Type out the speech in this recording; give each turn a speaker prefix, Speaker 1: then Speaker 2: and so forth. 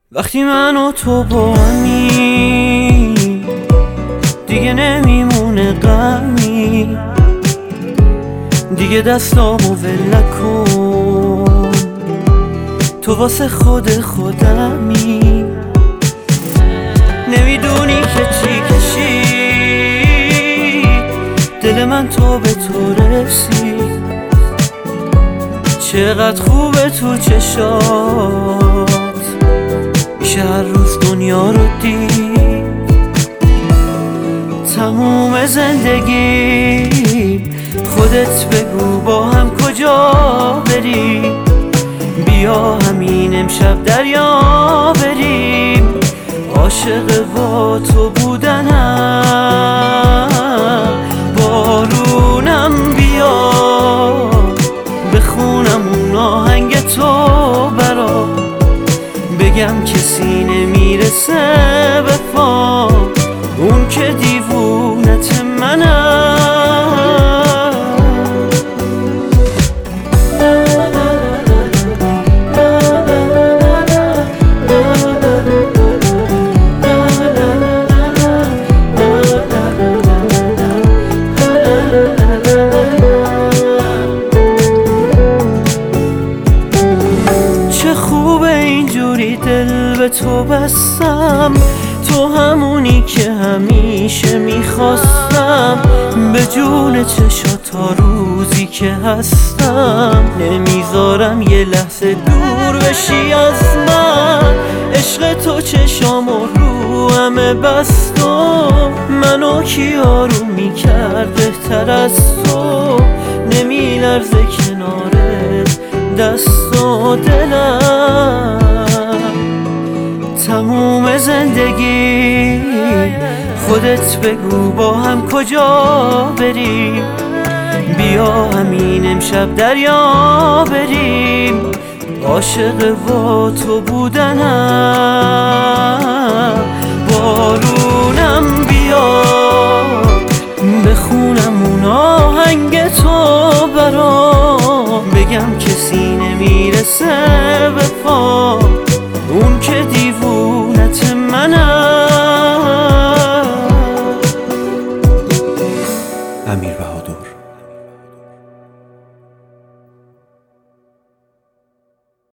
Speaker 1: وقتی من و تو با همی دیگه نمیمونه غمی، دیگه دستامو ول نکن، تو واسه خودمی. نمیدونی که چی کشید دل من تو به تو رسید، چقدر خوبه تو چشات، میشه هر روز دنیا رو دید. تموم زندگی خودت بگو با هم کجا بریم، بیا همین امشب دریا بریم، عاشق با تو بودنم. بارونم بیا بخونم اون آهنگ تو برا، بگم کسی نمیرسه به پا، اون که دیوونت منم. چه خوبه اینجوری دل به تو بستم، تو همونی که همیشه میخواستم، به جون چشات تا روزی که هستم، نمیذارم یه لحظه دور بشی از من. عشق تو چشامو رو همه بست و منو کی آروم میکرد بهتر از تو، نمیلرزه کنارت دست و دلم. تموم زندگی خودت بگو با هم کجا بریم، بیا همین امشب دریا بریم، عاشق با تو بودنم. بارونم بیا بخونم اون آهنگ تو برام، بگم کسی نمیرسه به